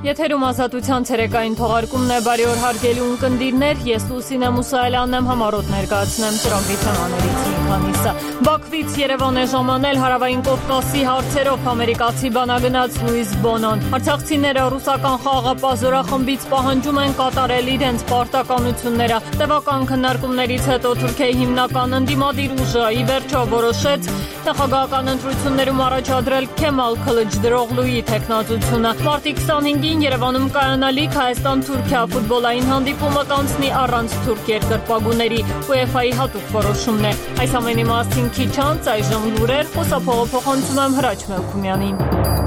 Եթերում ազատության ցերեկային թողարկումն է, բարի օր հարգելի ունկնդիրներ, ես Լուսինե Մուսայելյանն եմ, համառոտ ներկայացնեմ ծրագրի թեմաներից մի քանիսը։ Բաքվից Երևան է ժամանել հարավային Կովկասի հարցերով ամերիկացի բանագնաց Լուիս Բոնոն։ Արցախցիները ռուսական խաղաղապահ զորախմբից պահանջում են կատարել իրենց պարտականությունները։ Տևական քննարկումներից հետո Թուրքիայի հիմնական ընդդիմադիր ուժը ի վերջո որոշեց նախագահական ընտրություններում առաջադրել Քեմալ Քլիչդարօղլուի թեկնածությունը։ Մարտի 25-ին Երևանում կայանալիք Հայաստան-Թուրքիա ֆուտբոլային հանդիպումը կանցնի առանց թուրք երկրպագուների, UEFA-ի հատուկ որոշումն է։ Այս ամենի մասին քիչ անց այժմ լուրեր, խոսափողափոխանցում եմ Հրաչ Մելքումյանին։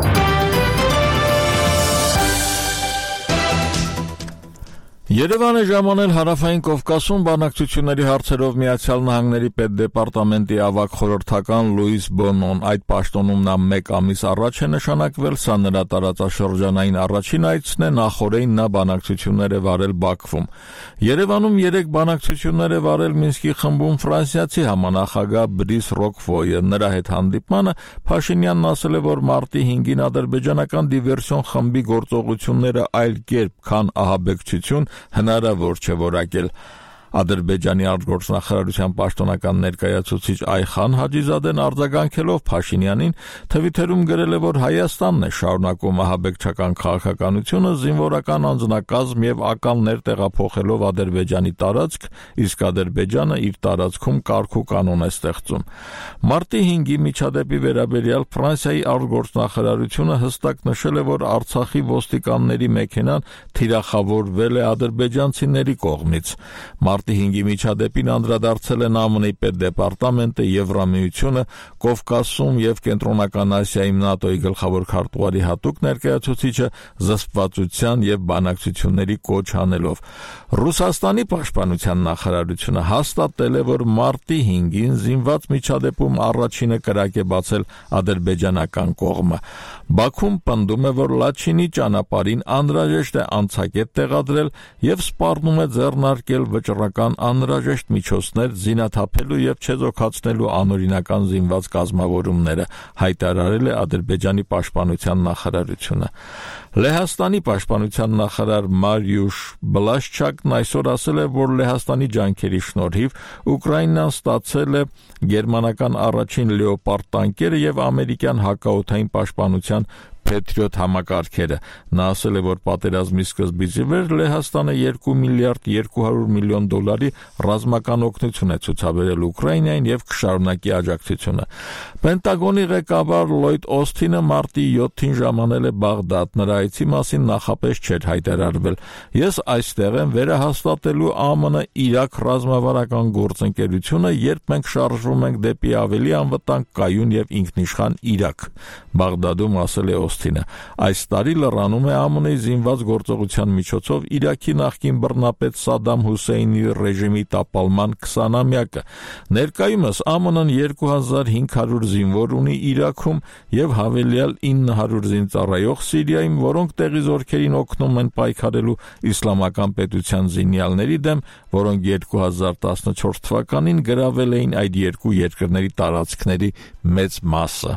Երևան է ժամանել հարավային Կովկասում բանակցությունների հարցերով Միացյալ Նահանգների պետդեպարտամենտի ավագ խորհրդական Լուիս Բոնոն։ Այդ պաշտոնում նա 1 ամիս առաջ է նշանակվել, սա նրա տարածաշրջանային առաջին այցն է, նախօրեին նա բանակցություններ է վարել Բաքվում։ Երևանում 3 բանակցություններ է վարել Մինսկի խմբում ֆրանսիացի համանախագահ Բրիս Ռոկֆոյը։ Նրա հետ հանդիպմանը Փաշինյանն ասել է, որ մարտի 5-ին ադրբեջանական դիվերսիոն խմբի գործողությունները այլ կերպ, քան ահաբեկչություն հնարավոր չէ որակել։ Ադրբեջանի արտգործնախարարության պաշտոնական ներկայացուցիչ Այխան Հաջիզադեն արձագանքելով Փաշինյանին Թվիթերում գրել է, որ Հայաստանն է շարունակում ահաբեկչական քաղաքականությունը զինվորական անձնակազմ եւ ականներ տեղափոխելով Ադրբեջանի տարածք, իսկ Ադրբեջանը իր տարածքում կարգ ու կանոն է ստեղծում։ Մարտի 5-ի միջադեպի վերաբերյալ Ֆրանսիայի արտգործնախարարությունը հստակ նշել է, որ Արցախի ոստիկանների մեքենան թիրախավորվել է ադրբեջանցիների կողմից։ Մարտի 5-ի միջադեպին անդրադարձել են ԱՄՆ-ի պետդեպարտամենտը, Եվրամիությունը, Կովկասում եւ Կենտրոնական Ասիայում ՆԱՏՕ-ի գլխավոր քարտուղարի հատուկ ներկայացուցիչը զսպվածության եւ բանակցությունների կոչ անելով։ Ռուսաստանի պաշտպանության նախարարությունը հաստատել է, որ մարտի 5-ին զինված միջադեպում առաջինը կրակ է բացել ադրբեջանական կողմը։ Բաքուն պնդում է, որ Լաչինի ճանապարհին անհրաժեշտ է անցակետ տեղադրել եւ սպառնում է ձեռնարկել վճռական անհրաժեշտ միջոցներ զինաթափելու եւ չեզոքացնելու անօրինական զինված կազմավորումները, հայտարարել է Ադրբեջանի պաշտպանության նախարարությունը։ Լեհաստանի պաշտպանության նախարար Մարիուշ Բլաշչակն այսօր ասել է, որ Լեհաստանի ջանքերի շնորհիվ Ուկրաինան ստացել է գերմանական առաջին Լեոպարդ տանկերը եւ ամերիկյան հակաօդային պաշտպանության Patriot համակարգերը։ Նա ասել է, որ պատերազմի սկզբից ի վեր Լեհաստանը 2 միլիարդ 200 միլիոն դոլարի ռազմական օգնություն է ցուցաբերել Ուկրաինային եւ կշարունակի աջակցությունը։ Պենտագոնի ղեկավար Լոյդ Օսթինը մարտի 7-ին ժամանել է Բաղդադ, նրա այցի մասին նախապես չէր հայտարարվել։ Ես այստեղ եմ վերահաստատելու ԱՄՆ-Իրաք ռազմավարական գործընկերությունը, երբ մենք շարժվում ենք դեպի ավելի անվտանգ, կայուն եւ ինքնիշխան Իրաք, Բաղդադում ասել է Օսթինը։ Այս տարի լրանում է ԱՄՆ-ի զինված գործողության միջոցով Իրաքի նախկին բռնապետ Սադամ Հուսեյնի ռեժիմի տապալման 20-ամյակը։ Ներկայումս ԱՄՆ-ն 2500 զինվոր ունի Իրաքում եւ հավելյալ 900 զինծառայող Սիրիայում, որոնք տեղի զորքերին օգնում են պայքարելու իսլամական պետության զինյալների դեմ, որոնք 2014 թվականին գրավել էին այդ երկու երկրների տարածքների մեծ մասը։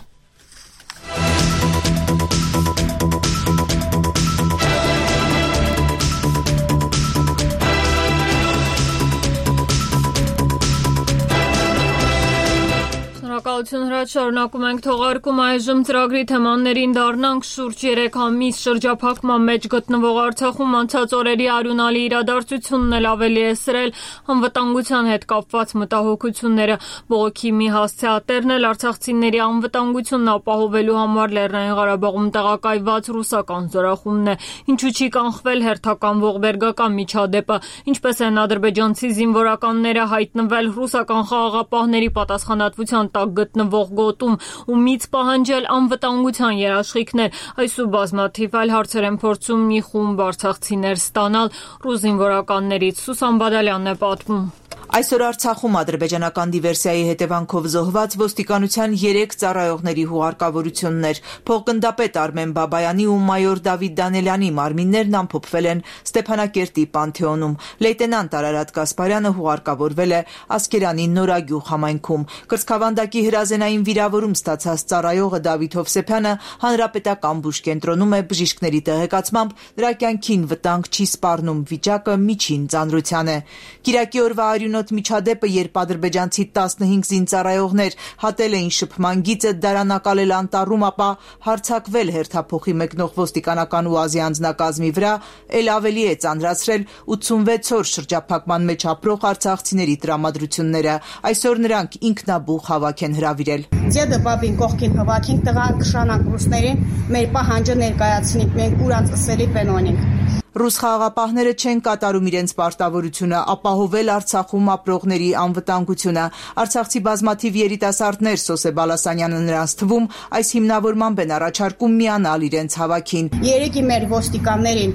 Շնորհակալություն Հրաչ, շարունակում ենք թողարկում այժմ ծրագրի թեմաներին դառնանք շուրջ 3 ամիս շրջափակման մեջ գտնվող Արցախում անցած օրերի արյունալի իրադարձությունն էլ ավելի է սրել անվտանգության հետ կապված մտահոգությունները։ Բողոքի մի հասցեատերն էլ արցախցիների անվտանգությունն ապահովելու համար Լեռնային Ղարաբաղում տեղակայված ռուսական զորախումբն է։ Ինչու չի կանխվել հերթական ողբերգական միջադեպը, ինչպես են ադրբեջանցի զինվորականները հայտնվել ռուսական խաղաղապահների պատասխանատվության տակ գտնվող գոտում ու միծ պահանջել անվտանգության երաշխիքներ։ Այս ու բազմաթիվ այլ հարցեր են փորձում մի խումբ արցախցիներ ստանալ ռուս զինվորականներից։ Սուսան Բադալյանն է պատմում։ Այսօր Արցախում ադրբեջանական դիվերսիայի հետևանքով զոհված ոստիկանության 3 ծառայողների հուղարկավորություններ, փոխգնդապետ Արմեն Բաբայանի ու մայոր Դավիթ Դանելյանի մարմիններն ամփոփվել են Ստեփանակերտի Պանթեոնում։ Լեյտենանտ Արարատ Գասպարյանը հուղարկավորվել է Ասկերանի Նորագյուղ համայնքում։ Կրծքավանդակի հրազենային վիրավորում ստացած ծառայողը Դավիթ Հովսեփյանը հանրապետական բուժկենտրոնում է բժիշկների տեղեկացմամբ նրա կյանքին վտանգ չի սպառնում, վիճակը միջին ծանրության է։ Կիրակի օրվա արյունոտ միջադեպը, երբ ադրբեջանցի 15 զինծառայողներ հատել էին շփման գիծը դարանակալել անտառում, ապա հարձակվել հերթափոխի մեկնող ոստիկանական ՈՒԱԶ-ի անձնակազմի վրա, էլ ավելի է ծանրացրել 86 օր շրջափակման մեջ ապրող արցախցիների տրամադրությունները։ Այսօր նրանք ինքնաբուխ հավաք են հրավիրել։ Ձեդը բաբին կողքին հավաքենք, տղան կշանանք ռուսներին, մեր պահանջը ներկայացնենք, մենք ուրանց ըսելի պենոնենք։ Ռուս խաղաղապահները չեն կատարում իրենց պարտավորությունը ապահովել Արցախում ապրողների անվտանգությունը։ Արցախցի բազմաթիվ երիտասարդներ Սոսե Բալասանյանը նրանց թվում այս հիմնավորմամբ են առաջարկում միանալ իրենց հավաքին։ Երեքի մեր ոստիկաններին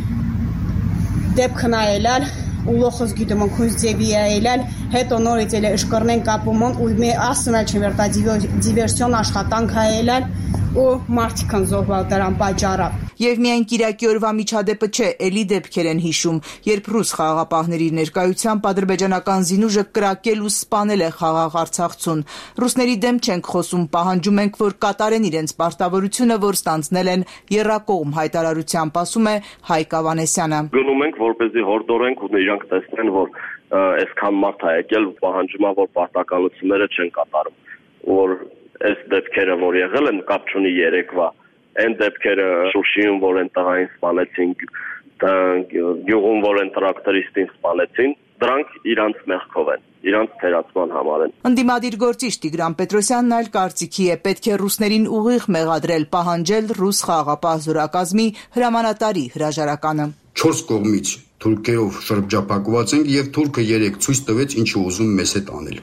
դեպք նայելալ ու լոխոս գիտում քույս ձևիայելալ, հետո նորից էլ ըշկռնեն կապումոն ու մի ասնալ չվերտա դիվերսիոն աշխատանք հայելալ ու մարդիկան զոհվել դրան պատճառով։ Եվ միայն Կիրակի օրվա միջադեպը չէ, էլի դեպքեր են հիշում, երբ ռուս խաղաղապահների ներկայությամբ ադրբեջանական զինուժը կրակել ու սպանել է խաղաղ Արցախցուն։ Ռուսների դեմ չենք խոսում, պահանջում ենք, որ կատարեն իրենց պարտավորությունը, որ ստանձնել են եռակողմ հայտարարությամբ, ասում է Հայկ Ավանեսյանը։ Գնում ենք, որպեսզի հորդորենք ու իրանք տեսնեն, որ այսքան մարդ է եկել, պահանջում է, որ պարտականությունները չեն կատարում, որ այս դեպքերը, որ եղել են, կապ չունի երեկվա, այն դեպքերը Շուշիում, որ են տղային սպանեցին, գյուղում, որ են տրակտորիստին սպանեցին, դրանք իրանց մեղքով են, իրանց թերացման համար են։ Ընդդիմադիր գործիչ Տիգրան Պետրոսյանն այլ կարծիքի է, պետք է ռուսներին ուղիղ մեղադրել, պահանջել ռուս խաղաղապահ զորակազմի հրամանատարի հրաժարականը։ 4 կողմից թուրքերով շրջափակված ենք եւ թուրքը 3 ցույց տվեց ինչ ուզում մեզ հետ անել։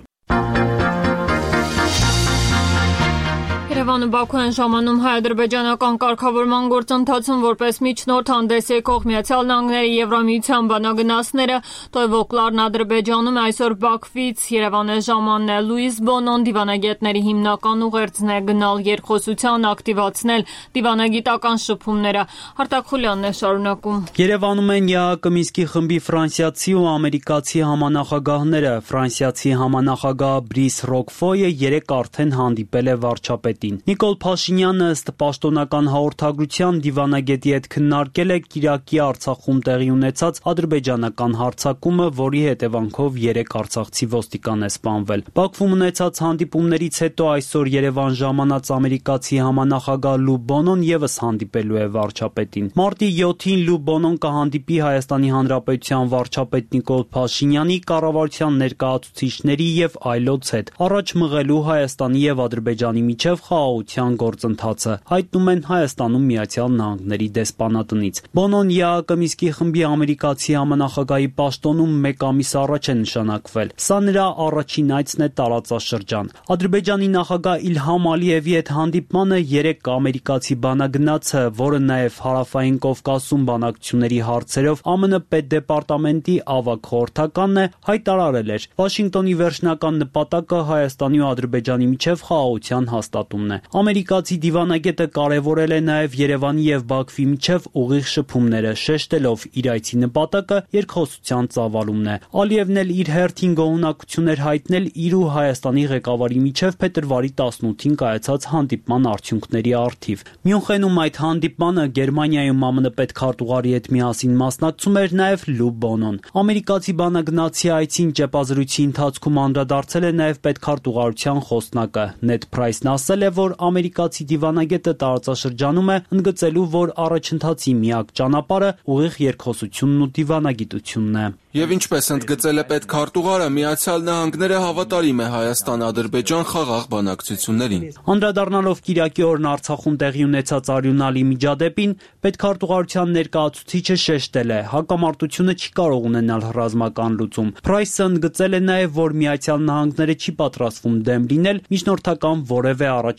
Երևանը Բաքու են ժամանում հայ-ադրբեջանական կարգավորման գործընթացում որպես միջնորդ հանդես եկող Միացյալ Նահանգների Եվրամիության բանագնացները Տոյվոկլարն Ադրբեջանում այսօր Բաքվից Երևան է ժամանել Լուիս Բոնոն դիվանագետների հիմնական ուղերձն է գնալ երկխոսության ակտիվացնել դիվանագիտական շփումները։ Արտակ Խուլյանն է շարունակում։ Երևանում են ԵԱՀԿ Մինսկի խմբի ֆրանսիացի ու ամերիկացի համանախագահները։ Ֆրանսիացի համանախագահ Բրիս Ռոկֆոյը 3 արդեն հանդիպել է վարչապետին։ Նիկոլ Փաշինյանը ըստ պաշտոնական հաղորդագրության դիվանագետի հետ քննարկել է Կիրակի Արցախում տեղի ունեցած ադրբեջանական հարձակումը, որի հետևանքով 3 արցախցի ոստիկան է սպանվել։ Բաքվում ունեցած հանդիպումներից հետո այսօր Երևան ժամանած ամերիկացի համանախագահ Լու Բոնոն եւս հանդիպելու է վարչապետին։ Մարտի 7-ին Լու Բոնոն կհանդիպի Հայաստանի Հանրապետության վարչապետ Նիկոլ Փաշինյանի, կառավարության ներկայացուցիչների եւ այլոց հետ, առաջ մղելու Հայաստանի եւ Ադրբեջանի միջև խաղաղության գործընթացը, հայտնում են Հայաստանում Միացյալ Նահանգների դեսպանատնից։ Բոնոն ԵԱՀԿ Մինսկի խմբի ամերիկացի համանախագահի պաշտոնում 1 ամիս առաջ է նշանակվել։ Սա նրա առաջին այցն է տարածաշրջան։ Ադրբեջանի նախագահ Իլհամ Ալիևի հետ հանդիպմանը 3 ամերիկացի բանագնացը, որը նաև Հարավային Կովկասում բանակցությունների հարցերով ԱՄՆ պետդեպարտամենտի ավագ խորհրդականն է, հայտարարել էր. Վաշինգտոնի վերջնական նպատակը Հայաստանի ու Ադրբեջանի միջև խաղաղության հաստատումն է։ Ամերիկացի դիվանագետը կարևորել է նաև Երևանի եւ Բաքվի միջև ուղիղ շփումները, շեշտելով իր այցի նպատակը երկխոսության ծավալումն է։ Ալիևն էլ իր հերթին գոհունակություն էր հայտնել իր ու Հայաստանի ղեկավարի միջև փետրվարի 18-ին կայացած հանդիպման արդյունքների առթիվ։ Մյունխենում այդ հանդիպմանը Գերմանիայում ԱՄՆ պետքարտուղարի հետ միասին մասնակցում էր նաև Լու Բոնոն։ Ամերիկացի բանագնացի այցին ճեպազրույցի ընթացքում անդրադարձել է նաև պետքարտուղարության խոսնակը Նեդ Փրայսն ասել է, որ ամերիկացի դիվանագետը տարածաշրջանում է ընդգծելու, որ առաջընթացի միակ ճանապարհը ուղիղ երկխոսությունն ու դիվանագիտությունն է։ Եվ ինչպես ընդգծել է պետքարտուղարը, Միացյալ Նահանգները հավատարիմ է Հայաստան-Ադրբեջան խաղաղ բանակցություններին։ Անդրադառնալով Կիրակի օրն Արցախում տեղի ունեցած արյունալի միջադեպին, պետքարտուղարության ներկայացուցիչը շեշտել է, հակամարտությունը չի կարող ունենալ ռազմական լուծում։ Փրայսը ընդգծել է նաև, որ Միացյալ Նահանգները չի պատրաստվում դեմ լինել միջնորդական որևէ առաջ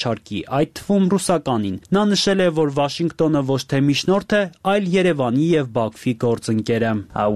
առաջարկի, այդ թվում ռուսականին։ Նա նշել է, որ Վաշինգտոնը ոչ թե միջնորդ է, այլ Երևանի եւ Բաքվի գործընկերը։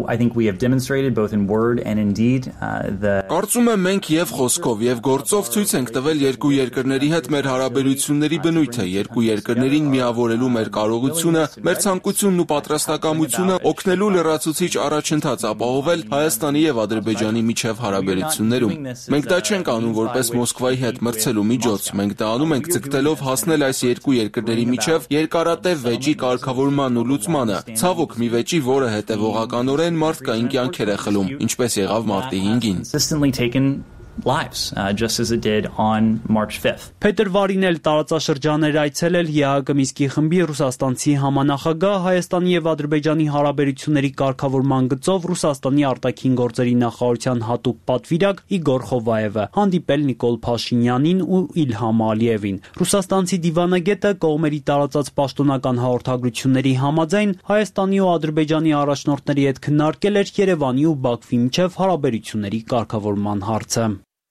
Կարծում եմ մենք եւ խոսքով եւ գործով ցույց ենք տվել երկու երկրների հետ մեր հարաբերությունների բնույթը, երկու երկրներին միավորելու մեր կարողությունը, մեր ցանկությունն ու պատրաստակամությունը օգնելու լրացուցիչ առաջընթաց ապահովել Հայաստանի եւ Ադրբեջանի միջև հարաբերություններում։ Մենք դա չենք անում որպես Մոսկվայի հետ մրցելու միջոց, մենք դա անում ենք ձգտելով հասնել այս երկու երկրների միջև երկարատև վեճի կարգավորման ու լուծմանը։ Ցավոք մի վեճի, որը հետևողականորեն մարդկային կյանքեր է խլում, ինչպես եղավ մարտի 5-ին։ Just as it did on March 5th. Փետրվարին էլ տարածաշրջաներ այցելել ԵԱՀԿ Մինսկի խմբի ռուսաստանցի համանախագահ Հայաստանի եւ Ադրբեջանի հարաբերությունների կարգավորման գծով Ռուսաստանի արտաքին գործերի նախարարության հատուկ պատվիրակ Իգոր Խովայևը, հանդիպել Նիկոլ Փաշինյանին ու Իլհամ Ալիևին։ Ռուսաստանցի դիվանագետը կողմերի տարածած պաշտոնական հաղորդագրությունների համաձայն Հայաստանի ու Ադրբեջանի առաջնորդների հետ քննարկել էր Երևանի ու Բաքվի միջև հարաբերությունների կարգավորման հարցը։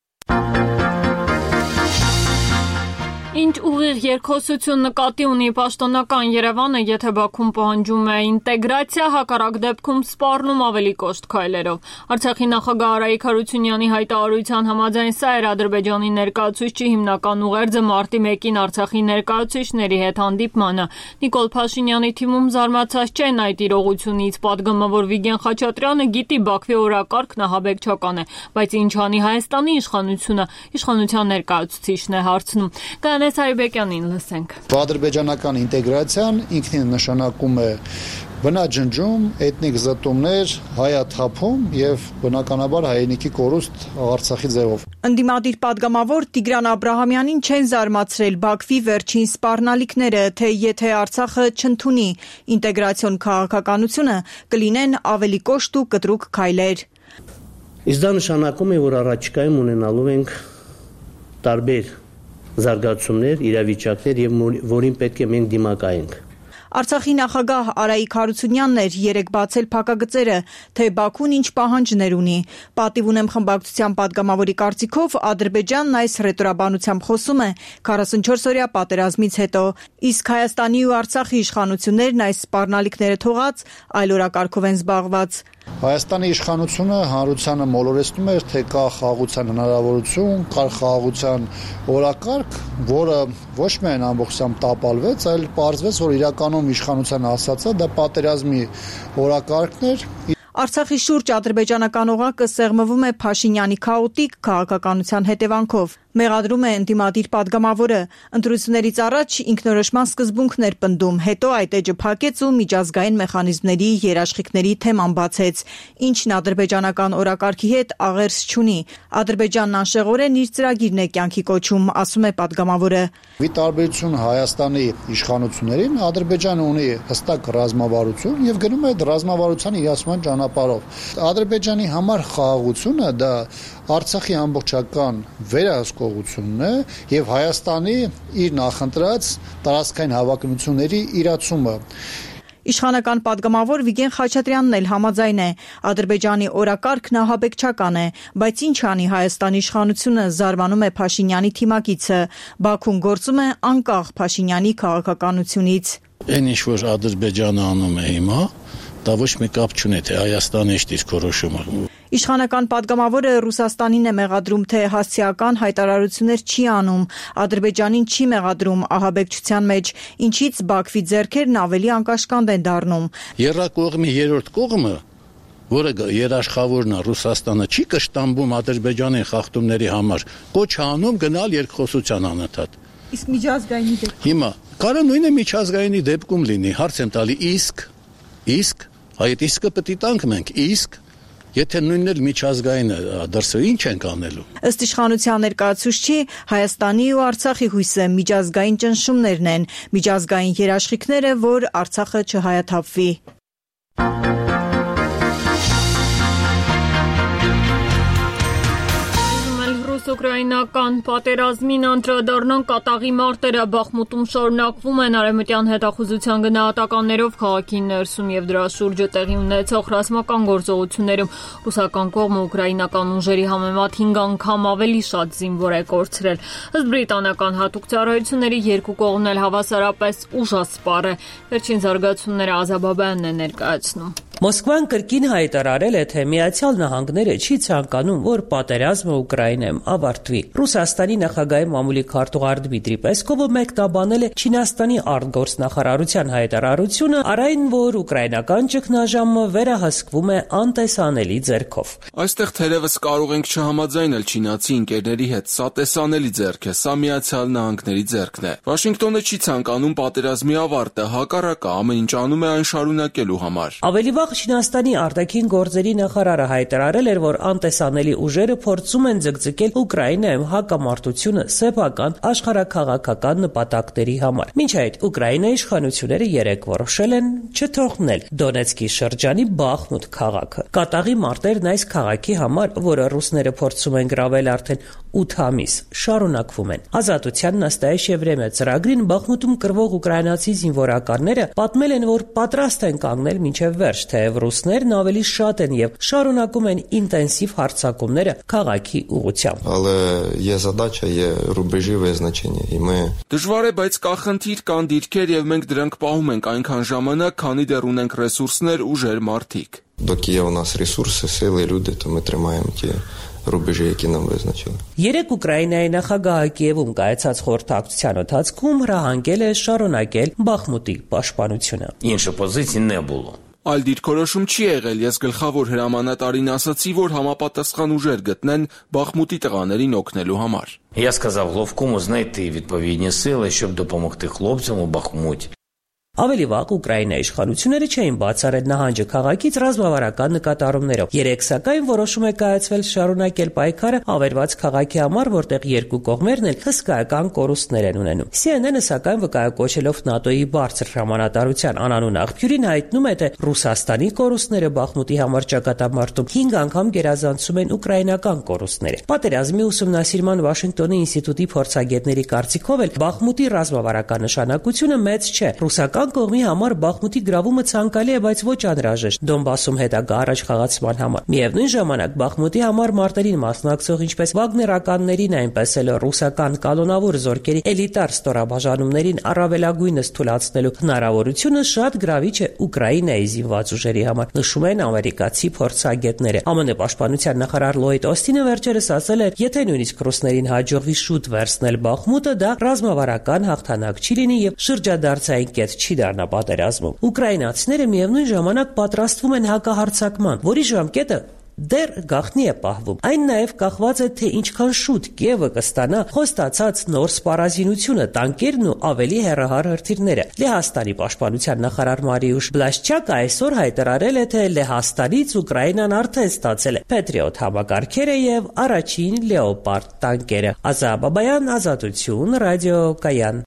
Ինչ ուղիղ երկխոսություն նկատի ունի պաշտոնական Երևանը, եթե Բաքուն պահանջում է ինտեգրացիա, հակառակ դեպքում սպառնում ավելի կոշտ քայլերով։ Արցախի նախագահ Արայիկ Հարությունյանի հայտարարության համաձայն սա էր Ադրբեջանի ներկայացուցչի հիմնական ուղերձը մարտի 1-ին Արցախի ներկայացուցիչների հետ հանդիպմանը։ Նիկոլ Փաշինյանի թիմում զարմացած չեն այդ իրողությունից, պատգամը, որ Վիգեն Խաչատրյանը գիտի Բաքվի օրակարգն ահաբեկչական է, բայց ինչ անի Հայաստանի իշխանությունը, իշխանության ներկայացուցիչն է հարցնում։ Կանես Հարիբեկյանին լսենք։ Ադրբեջանական ինտեգրացիան ինքնին նշանակում է բնաջնջում, էթնիկ զտումներ, հայաթափում եւ բնականաբար հայրենիքի կորուստ Արցախի ձևով։ Ընդդիմադիր պատգամավոր Տիգրան Աբրահամյանին չեն զարմացրել Բաքվի վերջին սպառնալիքները, թե եթե Արցախը չընդունի ինտեգրացիոն քաղաքականությունը, կլինեն ավելի կոշտ ու կտրուկ քայլեր։ Իսկ դա նշանակում է, որ առաջիկայում ունենալու ենք տարբեր զարգացումներ, իրավիճակներ եւ որին պետք է մենք դիմակայենք։ Արցախի նախագահ Արայիկ Հարությունյանն էր երեկ բացել փակագծերը, թե Բաքուն ինչ պահանջներ ունի։ Պատիվ ունեմ խմբակցության պատգամավորի կարծիքով Ադրբեջանն այս ռետորաբանությամբ խոսում է 44-օրյա պատերազմից հետո, իսկ Հայաստանի ու Արցախի իշխանություններն այս սպառնալիքները թողած այլ օրակարգով են զբաղված։ Հայաստանի իշխանությունը հանրությանը մոլորեցնում էր, թե կա խաղաղության հնարավորություն, կա խաղաղության օրակարգ, որը ոչ միայն ամբողջությամբ տապալվեց, այլ պարզվեց, որ իրականում իշխանության ասածը դա պատերազմի օրակարգն էր։ Արցախի շուրջ ադրբեջանական օղակը սեղմվում է Փաշինյանի քաոտիկ քաղաքականության հետևանքով։ Մեղադրում է ընդդիմադիր պատգամավորը, ընտրություններից առաջ ինքնորոշման սկզբունքն էր պնդում, հետո այդ էջը փակեց ու միջազգային մեխանիզմների երաշխիքների թեման բացեց, ինչն ադրբեջանական օրակարգի հետ աղերս չունի։ Ադրբեջանն անշեղորեն իր ծրագիրն է կյանքի կոչում, ասում է պատգամավորը։ Ի տարբերություն Հայաստանի իշխանություններին, Ադրբեջանը ունի հստակ ռազմավարություն եւ գնում է այդ ռազմավարության իրացման ճանապարհով։ Ադրբեջանի համար խաղաղությունը դա Արցախի ամբողջական վերահսկողությունն է եւ Հայաստանի իր նախընտրած տարածքային հավակնությունների իրացումը։ Իշխանական պատգամավոր Վիգեն Խաչատրյանն էլ համաձայն է, Ադրբեջանի օրակարգն ահաբեկչական է, բայց ինչ անի Հայաստանի իշխանությունը, զարմանում է Փաշինյանի թիմակիցը, Բաքուն գործում է անկախ Փաշինյանի քաղաքականությունից։ Այն ինչ որ Ադրբեջանը անում է հիմա, դա ոչ մի կապ չունի, թե Հայաստանը ինչ դիրքորոշում է։ Իշխանական պատգամավորը Ռուսաստանին է մեղադրում, թե հասցեական հայտարարություններ չի անում, Ադրբեջանին չի մեղադրում ահաբեկչության մեջ, ինչից Բաքվի ձեռքերն ավելի անկաշկանդ են դառնում։ Եռակողմի երրորդ կողմը, որը երաշխավորն է Ռուսաստանը, չի կշտամբում Ադրբեջանի խախտումների համար, կոչ անում գնալ երկխոսության անընդհատ։ Իսկ միջազգայինի դեպքում։ Հիմա կարող նույնը միջազգայինի դեպքում լինի, հարց եմ տալի, իսկ այդ իսկը պետք է տանք մենք, իսկ եթե նույնն էլ միջազգայինը դրսի ինչ ենք անելու։ Ըստ իշխանության ներկայացուցչի, Հայաստանի ու Արցախի հույսը միջազգային ճնշումներն են, միջազգային երաշխիքները, որ Արցախը չհայաթափվի։ ռուս-ուկրաինական պատերազմին անդրադառնան կատաղի մարտերը Բախմուտում շարունակվում են արևմտյան հետախուզության գնահատականներով քաղաքի ներսում եւ դրա շուրջը տեղի ունեցող ռազմական գործողություններում ռուսական կողմը ուկրաինական ուժերի համեմատ 5 անգամ ավելի շատ զինվոր է կորցրել։ Ըստ բրիտանական հատուկ ծառայությունների երկու կողմն էլ հավասարապես ուժասպառ է։ Վերջին զարգացումները Ազաբաբյանն է ներկայացնում։ Մոսկվան կրկին հայտարարել է, թե Միացյալ Նահանգները չի ցանկանում, որ պատերազմը Ուկրաինայում ավարտվի։ Ռուսաստանի նախագահի մամուլի քարտուղար Դմիտրի Պեսկովը մեկնաբանել է Չինաստանի արտգործնախարարության հայտարարությունը, առայն որ ուկրաինական ճգնաժամը վերահսկվում է անտեսանելի ձեռքով։ Այստեղ թերևս կարող ենք չհամաձայնել չինացի ընկերների հետ, սա տեսանելի ձեռք է, սա Միացյալ Նահանգների ձեռքն է։ Վաշինգտոնը չի ցանկանում պատերազմի ավարտը, հակառակը ամեն ինչ անում է այն շարունակելու համար։ Ավելի վաղ Չինաստանի արտաքին գործերի նախարարը հայտարարել էր, որ անտեսանելի ուժերը փորձում են ձգձգել Ուկրաինայում հակամարտությունը սեփական աշխարհաքաղաքական նպատակների համար։ Մինչ այդ Ուկրաինայի իշխանությունները երեկ որոշել են չթողնել Դոնեցկի շրջանի Բախմուտ քաղաքը։ Կատաղի մարտերն այս քաղաքի համար, որը ռուսները փորձում են գրավել արդեն 8 ամիս, շարունակվում են։ Ազատության Նաստայեշ Եվրեմիա ծրագրին Բախմուտում կռվող ուկրաինացի զինվորականները պատմել են, որ պատրաստ են կանգնել մինչև վերջ, թեև ռուսներն ավելի շատ են եւ շարունակում են ինտենսիվ հարձակումները քաղաքի ուղղությամբ։ Դժվար է, բայց կա խնդիր, կան դիրքեր եւ մենք դրանք պահում ենք այնքան ժամանակ, քանի դեռ ունենք ռեսուրսներ, ուժեր, մարդիկ։ Երեք Ուկրաինայի նախագահը Կիևում կայացած խորհրդակցության ընթացքում հրահանգել է շարունակել Բախմուտի պաշտպանությունը։ Այլ դիրքորոշում չի եղել, ես գլխավոր հրամանատարին ասացի, որ համապատասխան ուժեր գտնեն Բախմուտի տղաներին օգնելու համար։ Я сказав Головкому знайти відповідні сили, щоб допомогти хлопцям у Бахмуті. Ավելի վաղ Ուկրաինայի իշխանությունները չէին բացառել նահանջը քաղաքից ռազմավարական նկատառումներով։ Երեք սակայն որոշում է կայացվել շարունակել պայքարը ավերված քաղաքի համար, որտեղ երկու կողմերն էլ հսկայական կորուստներ են ունենում։ CNN-ը սակայն վկայակոչելով ՆԱՏՕ-ի բարձր հրամանատարության անանուն աղբյուրին հայտնում է, թե Ռուսաստանի կորուստները Բախմուտի համար ճակատամարտում 5 անգամ գերազանցում են ուկրաինական կորուստները։ Պատերազմի ուսումնասիրման Վաշինգտոնի ինստիտուտի փորձագետների կարծիքով էլ Բախմուտի ռազմավարական նշանակությունը մեծ չէ։ Ռուսական կողմի համար Բախմուտի գրավումը ցանկալի է, բայց ոչ անհրաժեշտ Դոնբասում հետագա առաջխաղացման համար։ Միևնույն ժամանակ Բախմուտի համար մարտերին մասնակցող ինչպես վագներականներին, այնպես էլ ռուսական կանոնավոր զորքերի էլիտար ստորաբաժանումներին առավելագույնս թույլատնելու հնարավորությունը շատ գրավիչ է Ուկրաինայի զինված ուժերի համար, նշում են ամերիկացի փորձագետները։ ԱՄՆ պաշտպանության նախարար Լոյդ Օստինը վերջերս ասել էր, եթե նույնիսկ ռուսներին հաջողվի շուտ վերցնել Բախմուտը, դա ռազմավարական հաղթանակ չի լինի եւ շրջադարձային կետ չի դառնա պատերազմում։ Ուկրաինացիները միևնույն ժամանակ պատրաստվում են հակահարձակման, որի ժամկետը դեռ գաղտնի է պահվում։ Այն նաև կախված է, թե ինչքան շուտ Կիևը կստանա խոստացած նոր սպառազինությունը, տանկերն ու ավելի հեռահար հրթիռները։ Լեհաստանի պաշտպանության նախարար Մարիուշ Բլաշչակը այսօր հայտարարել է, թե Լեհաստանից Ուկրաինան արդեն ստացել է Patriot համակարգերը եւ առաջին Leopard տանկերը։ Ազաբաբայան, Ազատություն, ռադիոկայան։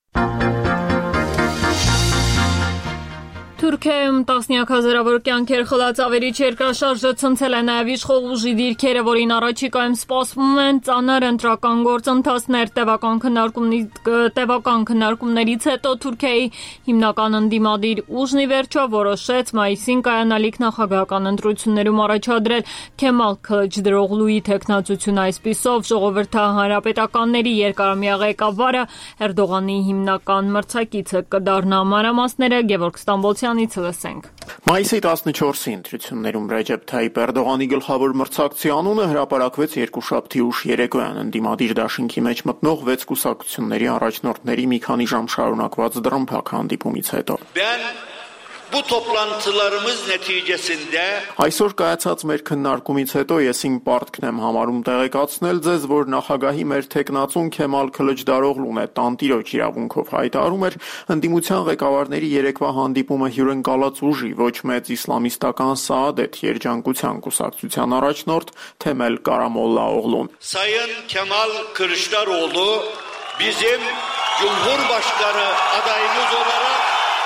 Թուրքիայում տասնյակ հազարավոր կյանքեր խլած ավերիչ երկրաշարժը ցնցել է նաև իշխող ուժի դիրքերը, որին առաջիկայում սպասվում են ծանր ընտրական գործընթացներ։ Տևական քննարկումներից հետո Թուրքիայի հիմնական ընդդիմադիր ուժն ի վերջո որոշեց մայիսին կայանալիք նախագահական ընտրություններում առաջադրել Քեմալ Քլիչդարօղլուի թեկնածությունը։ Այսպիսով ժողովրդահանրապետականների երկարամյա ղեկավարը Էրդողանի հիմնական մրցակիցը կդառնա։ Մանրամասները Գևորգ Ստամբոլցյան Մայիսի 14-ի ընտրություններում Ռեջեփ Թայիփ Էրդողանի գլխավոր մրցակցի անունը հրապարակվեց երկուշաբթի ուշ երեկոյան ընդդիմադիր դաշինքի մեջ մտնող 6 կուսակցությունների առաջնորդների մի քանի ժամ շարունակված դռնփակ հանդիպումից հետո։ Bu toplantılarımız neticesinde Այսօր կայացած մեր քննարկումից հետո ես իմ պարտքն եմ համարում տեղեկացնել ձեզ, որ նախագահի մեր թեկնածուն Քեմալ Քլիչդարօղլուն է տանտիրոջ իրավունքով հայտարարում էր ընդդիմության ղեկավարների երեկվա հանդիպումը հյուրընկալած ուժի ոչ մեծ իսլամիստական Սաադեթ երջանկության կուսակցության առաջնորդ Թեմել Կարամոլլաօղլուն։ Sayın Kemal Kılıçdaroğlu bizim Cumhurbaşkanı adayımız olarak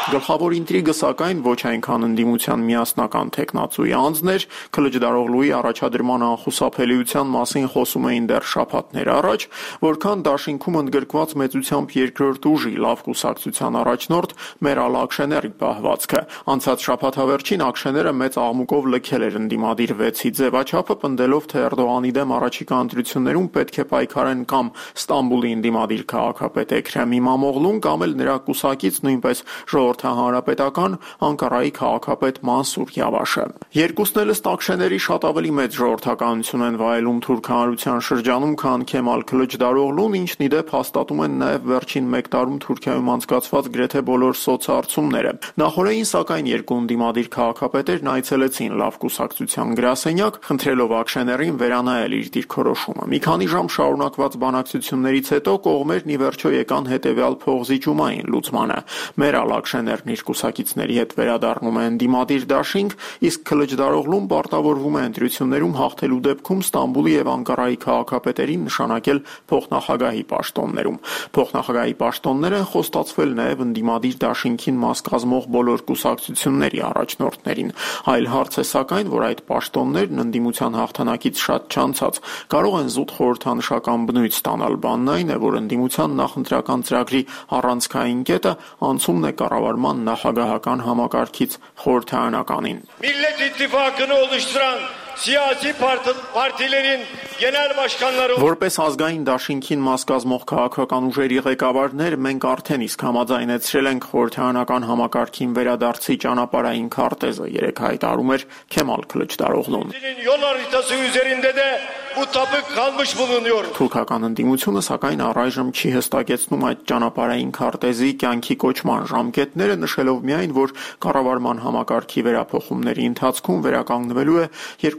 Գլխավոր ինտրիգը սակայն ոչ այնքան ընդդիմության միասնական թեկնածուի անձն էր, Քլջդարօղլուի առաջադրման անխուսափելիության մասին խոսում էին դեռ շաբաթներ առաջ, որքան դաշինքում ընդգրկված մեծությամբ երկրորդ ուժի լավ կուսակցության առաջնորդ Մերալ Աքշեների պահվածքը։ Անցած շաբաթավերջին Աքշեները մեծ աղմուկով լքել էր ընդդիմադիր 6-ի ձևաչափը, պնդելով, թե Էրդողանի դեմ առաջիկա ընտրություններում պետք է պայքարեն կամ Ստամբուլի ընդդիմադիր քաղաքապետ Էքրեմ İmamoğlu'n կամ էլ նրա կուսակից նույնպես ժողովրդահանրապետական Անկարայի քաղաքապետ Մանսուր Յավաշը։ Երկուսն էլ ըստ Աքշեների շատ ավելի մեծ ժողովրդականություն են վայելում թուրք հանրության շրջանում, քան Քեմալ Քլջդարօղլուն, ինչն ի դեպ հաստատում են նաև վերջին 1 տարում Թուրքիայում անցկացված գրեթե բոլոր սոցհարցումները։ Նախորդին սակայն երկու ընդդիմադիր քաղաքապետերն այցելեցին լավ կուսակցության գրասենյակ, խնդրելով Աքշեներին վերանայել իր դիրքորոշումը։ Մի քանի ժամ շարունակված բանակցություններից հետո կողմերն ի վերջո եկան հետևյալ փողզիջումային լուծմանը։ Մերալ Աքշեներն իր կուսակիցների հետ վերադառնում է ընդդիմադիր դաշինք, իսկ Քլջդարօղլուն պարտավորվում է ընտրություններում հաղթելու դեպքում Ստամբուլի եւ Անկարայի քաղաքապետերին նշանակել փոխնախագահի պաշտոններում։ Փոխնախագահի պաշտոններ են խոստացվել նաև ընդդիմադիր դաշինքին մաս կազմող բոլոր կուսակցությունների առաջնորդներին։ Այլ հարց է սակայն, որ այդ պաշտոններն ընդդիմության հաղթանակից շատ չանցած կարող են զուտ խորհրդանշական բնույթ ստանալ։ Բանն այն է, որ ընդդիմության նախընտրական ծրագրի առանցքային կետը անցումն է կառավարման նախագահական համակարգից խորհրդարանականին։ Millet İttifakı'nı oluşturan siyasi partilerin genel başkanları Որպես ազգային դաշինքին մաս կազմող քաղաքական ուժերի ղեկավարներ մենք արդեն իսկ համաձայնեցրել ենք խորհրդարանական համակարգին վերադարձի ճանապարհային քարտեզը, երեք հայտարարում էր Քեմալ Քլջդարօղլուն։ yol haritası üzerinde de bu tapık kalmış bulunuyor. Թուրքական ընդդիմությունը սակայն առայժմ չի հստակեցնում այդ ճանապարհային քարտեզի կյանքի կոչման ժամկետները, նշելով միայն, որ կառավարման համակարգի վերափոխումների ընթացքում վերականգնվելու է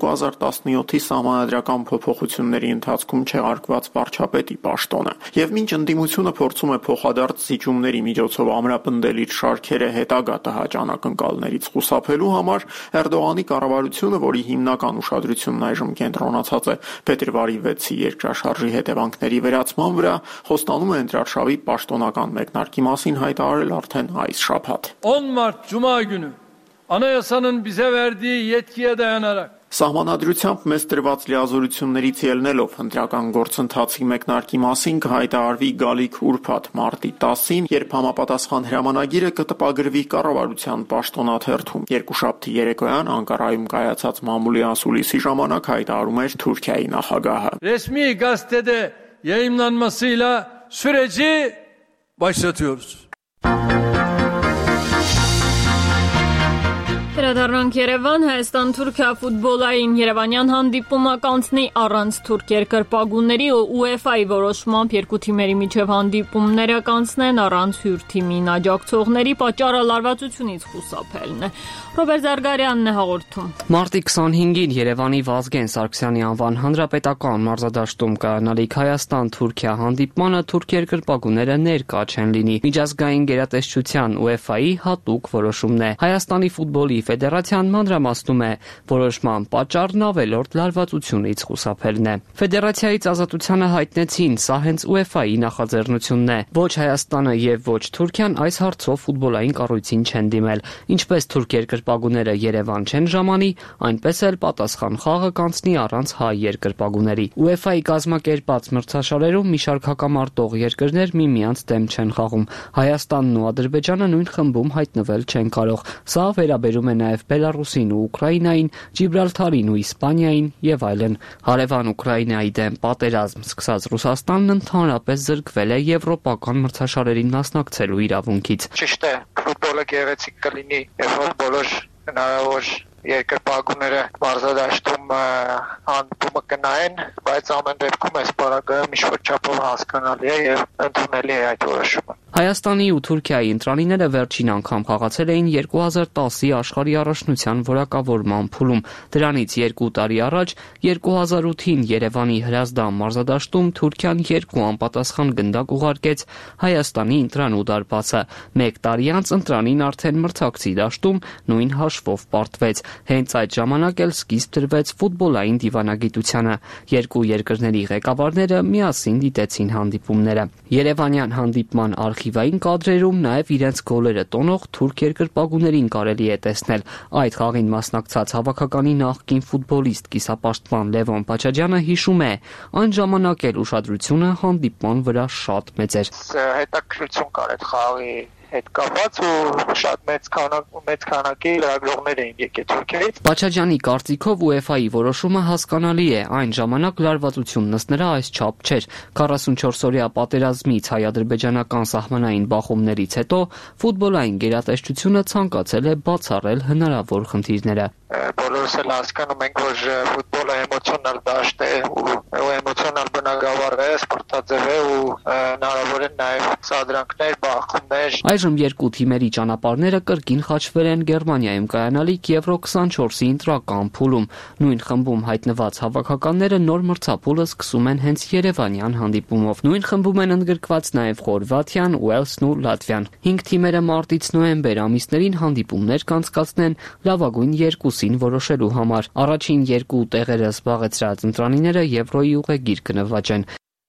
2017-ի սահմանադրական փոփոխությունների ընթացքում չեղարկված վարչապետի պաշտոնը։ Եվ մինչ ընդդիմությունը փորձում է փոխադարձ զիջումների միջոցով ամրապնդել իր շարքերը հետագա տհաճ անակնկալներից խուսափելու համար, Էրդողանի կառավարությունը, որի հիմնական ուշադրությունն այժմ կենտրոնացած է փետրվարի 6-ի երկրաշարժի հետևանքների վերացման վրա, խոստանում է ընտրարշավի պաշտոնական մեկնարկի մասին հայտարարել արդեն այս շաբաթ։ 10 Mart Cuma günü Anayasanın bize verdiği yetkiye dayanarak Սահմանադրությամբ մեծ տրված լիազորություններից ելնելով ընտրական գործընթացի մեկնարկի մասին կհայտարարվի գալիք ուրբաթ մարտի 10-ին, երբ համապատասխան հրամանագիրը կտպագրվի կառավարության պաշտոնաթերթում։ Երկուշաբթի երեկոյան Անկարայում կայացած մամուլի ասուլիսի ժամանակ հայտարարում էր Թուրքիայի նախագահը։ Resmi gazetede yayımlanmasıyla süreci başlatıyoruz. Վերադառնանք Երևան, Հայաստան-Թուրքիա ֆուտբոլային Երևանյան հանդիպումը կանցնի առանց թուրք երկրպագուների UEFA-ի որոշմամբ երկու թիմերի միջև հանդիպումները կանցնեն առանց հյուր թիմին աջակցողների պատճառը լարվածությունից խուսափելն է։ Ռոբերտ Զարգարյանն է հաղորդում։ Մարտի 25-ին Երևանի Վազգեն Սարգսյանի անվան հանրապետական մարզադաշտում կայանալիք Հայաստան-Թուրքիա հանդիպմանը թուրք երկրպագուները ներկա չեն լինի։ Միջազգային գերատեսչության UEFA-ի հատուկ որոշումն է։ Հայաստանի ֆուտբոլի Ֆեդերացիան մանրամասնում է, որոշման պատճառն ավելորդ լարվածությունից խուսափելն է։ Ֆեդերացիայից ազատությանը հայտնեցին, սա հենց UEFA-ի նախաձեռնությունն է։ Ոչ Հայաստանը եւ ոչ Թուրքիան այս հարցով ֆուտբոլային կառույցին չեն դիմել, ինչպես թուրք երկրպագուները Երևան չեն ժամանի, այնպես էլ պատասխան խաղը կանցնի առանց հայ երկրպագուների։ UEFA-ի կազմակերպած մրցաշարերում մի շարք հակամարտող երկրներ միմյանց դեմ չեն խաղում։ Հայաստանն ու Ադրբեջանը նույն խմբում հայտնվել չեն կարող։ Սա վերաբերում է նաև Բելարուսին ու Ուկրաինային, Ջիբրալթարին ու Իսպանիային եւ այլն։ Հարևան Ուկրաինայի դեմ պատերազմ սկսած Ռուսաստանն ընդհանրապես զրկվել է եվրոպական մրցաշարերին մասնակցելու իրավունքից։ Ճիշտ է, ֆուտբոլը գեղեցիկ կլինի, երբ որ բոլոր հնարավոր երկրպագուները մարզադաշտում հանդիպումը կնայեն, բայց ամեն դեպքում այս պարագայում ինչ-որ չափով հասկանալի է եւ ընդունելի է այդ որոշումը։ Հայաստանի ու Թուրքիայի ընտրանիները վերջին անգամ խաղացել էին 2010-ի աշխարհի առաջնության որակավորման փուլում։ Դրանից 2 տարի առաջ 2008-ին Երևանի Հրազդան մարզադաշտում Թուրքիան 2 անպատասխան գնդակ ուղարկեց Հայաստանի ընտրանու դարպասը։ 1 տարի անց ընտրանին արդեն մրցակցի դաշտում նույն հաշվով պարտվեց։ Հենց այդ ժամանակ էլ սկիզբ դրվեց ֆուտբոլային դիվանագիտությանը։ Երկու երկրների ղեկավարները միասին դիտեցին հանդիպումները։ Երևանյան հանդիպման արխիվային կադրերում նաև իրենց գոլերը տոնող թուրք երկրպագուներին կարելի է տեսնել։ Այդ խաղին մասնակցած հավաքականի նախկին ֆուտբոլիստ կիսապաշտպան Լևոն Պաչաջյանը հիշում է, այն ժամանակ էլ ուշադրությունը հանդիպման վրա շատ մեծ էր։ Հետաքրքրություն կար այդ խաղի հետ կապված ու շատ մեծ քանակի լրագրողներ էին եկել Թուրքիայից։ Պաչաջյանի կարծիքով UEFA-ի որոշումը հասկանալի է, այն ժամանակ լարվածությունն ըստ նրա այսչափ չէր։ 44-օրյա պատերազմից հայ-ադրբեջանական սահմանային բախումներից հետո ֆուտբոլային գերատեսչությունը ցանկացել է բացառել հնարավոր խնդիրները։ Բոլորս էլ հասկանում ենք, որ ֆուտբոլը էմոցիոնալ դաշտ է ու էմոցիոնալ բնագավառ է, սպորտաձև է ու հնարավոր են նաև սադրանքներ, բախումներ։ Այժմ երկու թիմերի ճանապարհները կրկին խաչվել են Գերմանիայում կայանալիք Եվրո 24-ի ընտրական փուլում։ Նույն խմբում հայտնված հավաքականները նոր մրցափուլը սկսում են հենց երևանյան հանդիպումով։ Նույն խմբում են ընդգրկված նաև Խորվաթիան, Ուելսն ու Լատվիան։ 5 թիմերը մարտից նոյեմբեր ամիսներին հանդիպումներ կանցկացնեն լավագույն երկուսին որոշելու համար։ Առաջին երկու տեղերը զբաղեցրած ընտրանիները Եվրոյի ուղեգիր կնվաճեն։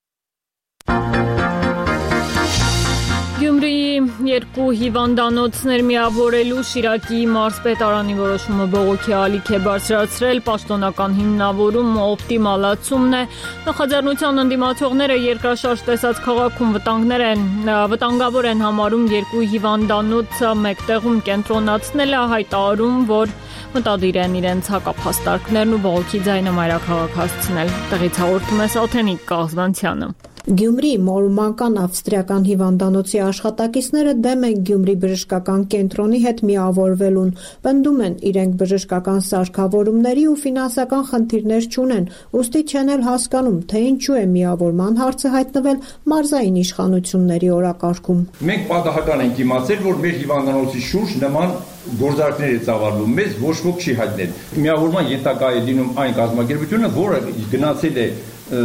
Գյումրիի երկու հիվանդանոցներ միավորելու Շիրակի մարզպետարանի որոշումը բողոքի ալիք է բարձրացրել, պաշտոնական հիմնավորում օպտիմալացումն է։ Նախաձեռնության ընդդիմացողները երկրաշարժ տեսած քաղաքում վտանգավոր են համարում երկու հիվանդանոցը մեկտեղում կենտրոնացնելը, հայտարարում, որ մտադիր են իրենց հակափաստարկներն ու բողոքի ձայնը մայրաքաղաք հասցնել։ Տեղից հաղորդում է Սաթենիկ Կազվանցյանը։ Գյումրիի Մորումանական ավստրիական հիվանդանոցի աշխատակիցները դեմ են Գյումրի բժշկական կենտրոնի հետ միավորվելուն, պնդում են իրենք բժշկական սարքավորումների ու ֆինանսական խնդիրներ չունեն, ուստի չեն էլ հասկանում, թե ինչու է միավորման հարցը հայտնվել մարզային իշխանությունների օրակարգում։ Մենք պատահական ենք իմացել, որ մեր հիվանդանոցի շուրջ նման գործարքներ է ծավալվում, մեզ ոչ ոք չի հայտնել։ Միավորման ենթակա է լինում այն կազմակերպությունը, որը գնացել է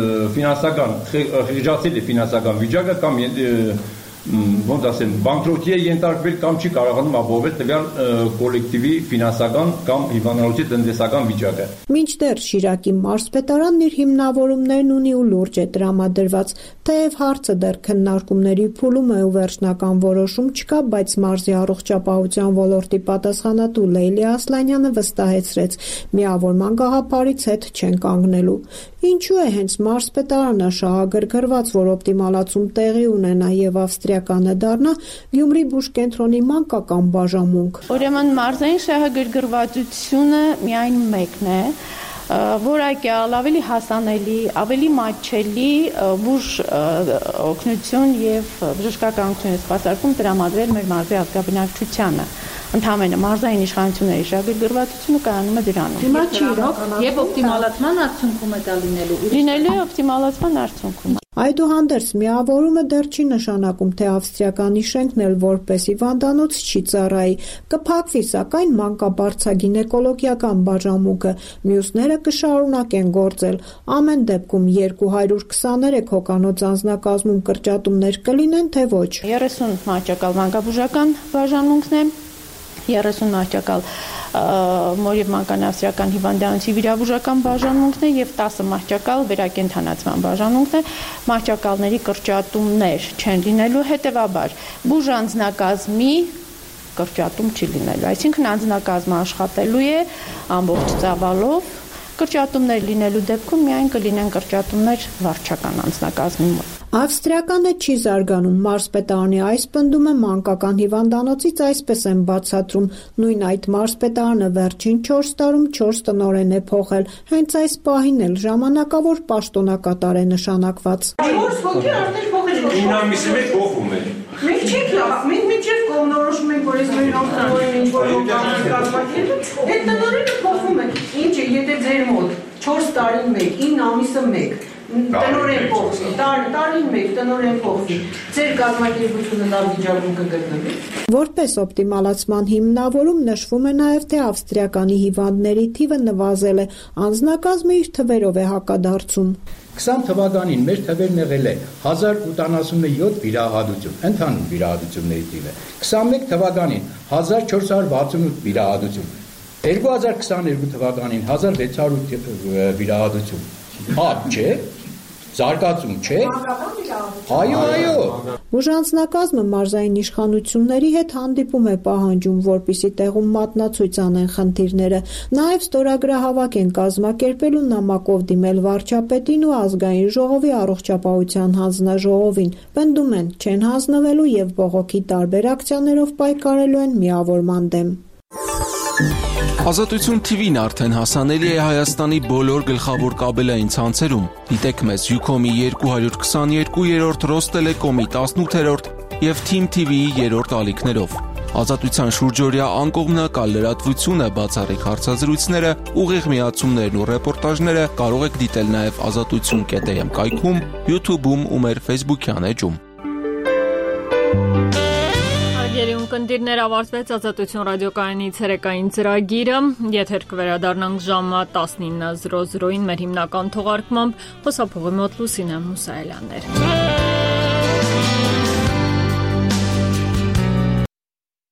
խիղճացել է ֆինանսական վիճակը կամ ոնց ասեմ, բանկրոտի է ենթարկվել կամ չի կարողանում ապահովել տվյալ կոլեկտիվի ֆինանսական կամ հիվանդանոցի տնտեսական վիճակը։ Մինչդեռ Շիրակի մարզպետարանն իր հիմնավորումներն ունի ու լուրջ է տրամադրված, թեև հարցը դեռ քննարկումների փուլում է ու վերջնական որոշում չկա, բայց մարզի առողջապահության ոլորտի պատասխանատու Լեյլի Ասլանյանը վստահեցրեց, միավորման գաղափարից հետ չեն կանգնելու։ Ինչու է հենց մարզպետարանը շահագրգռված, որ օպտիմալացում տեղի ունենա եւ ավստրիականը դառնա Գյումրի բուժկենտրոնի մանկական բաժանմունք։ Ուրեմն մարզային շահագրգռվածությունը միայն մեկն է, որակյալ, ավելի հասանելի, ավելի մատչելի բուժ օգնություն եւ բժշկական օգնություն սպասարկում տրամադրել մեր մարզի ազգաբնակչությանը։ Ընդհանրապես մարզային իշխանությունների շահագրգռվածությունը կայանում է դրանում։ Հիմա չի իրոք եւ օպտիմալացման արդյունքում է դա լինելու է օպտիմալացման արդյունքում։ Այդուհանդերձ միավորումը դեռ չի նշանակում, թե ավստրիականի շենքն էլ որպես հիվանդանոց չի ծառայի։ Կփակվի, սակայն մանկաբարձագինեկոլոգիական բաժանմունքը, մյուսները կշարունակեն գործել։ Ամեն դեպքում 223 հոգանոց անձնակազմում կրճատումներ կլինեն, թե ոչ։ 30 մահճակալ մանկաբուժական բաժանմունքն է, 30 մահճակալ մոր եւ մանկանավստրիական հիվանդանոցի վիրաբուժական բաժանմունքն է եւ 10 մահճակալ վերակենդանացման բաժանմունքն է։ Մահճակալների կրճատումներ չեն լինելու, հետեւաբար բուժ անձնակազմի կրճատում չի լինելու, այսինքն անձնակազմը աշխատելու է ամբողջ ծավալով, կրճատումներ լինելու դեպքում միայն կլինեն կրճատումներ վարչական անձնակազմի մոտ։ Ավստրիականը չի զարգանում, մարզպետարանի այս պնդումը մանկական հիվանդանոցից այսպես են բացատրում, նույն այդ մարզպետարանը վերջին 4 տարում 4 տնօրեն է փոխել, հենց այս պահին էլ ժամանակավոր պաշտոնակատար է նշանակված։ 4 հոգի արդեն փոխել է։ 9 ամիսի մեջ փոխում է։ Մենք չենք լավ, մենք միջև կողմնորոշում ենք, որ ես մեր տնօրենը ինչ-որ կազմակերպել, այդ տնօրենը փոխում է։ Ինչ է, եթե ձեր մոտ 4 տարին մեկ, 9 ամիսը մեկ տնօրեն փոխվի, տարին մեկ տնօրեն փոխվի, ձեր կազմակերպությունը լավ վիճակում կգտնվի։ Որպես օպտիմալացման հիմնավորում նշվում է նաև, թե ավստրիականի հիվանդների թիվը նվազել է, անձնակազմը իր թվերով է հակադարձում։ 20 թվականին մեր թվերն եղել է 1087 վիրահատություն, ընդհանուր վիրահատությունների թիվը, 21 թվականին 1468 վիրահատություն, 2022 թվականին 1600 վիրահատություն, հատ չէ, Զարգացում չէ։ Այո։ Ուժանձնակազմը մարզային իշխանությունների հետ հանդիպում է պահանջում, որպիսի տեղում մատնացույց անեն խնդիրները։ Նաև ստորագրահավաք են կազմակերպել ու նամակով դիմել վարչապետին ու ազգային ժողովի առողջապահության հանձնաժողովին։ Պնդում են, չեն հանձնվելու եւ բողոքի տարբեր ակցիաներով պայքարելու են միավորման դեմ։ Ազատություն TV-ն արդեն հասանելի է Հայաստանի բոլոր գլխավոր կաբելային ցանցերում։ Դիտեք մեզ Ucom-ի 222-րդ, Ռոստելեկոմի 18-րդ եւ Team TV-ի 3-րդ ալիքներով։ Ազատության շուրջօրյա անկողմնակալ լրատվությունը, բացառիկ հարցազրույցները, ուղիղ միացումներն ու ռեպորտաժները կարող եք դիտել նաեւ azatutsun.am կայքում, YouTube-ում ու մեր Facebook-յան էջում։ Կնդիրներ ավարտվեց Ազատություն ռադիոկայանի ցերեկային ծրագիրը, եթեր կվերադառնանք ժամը 19:00-ին մեր հիմնական թողարկմամբ, խոսափողի մոտ Լուսինե Մուսայելյաններ։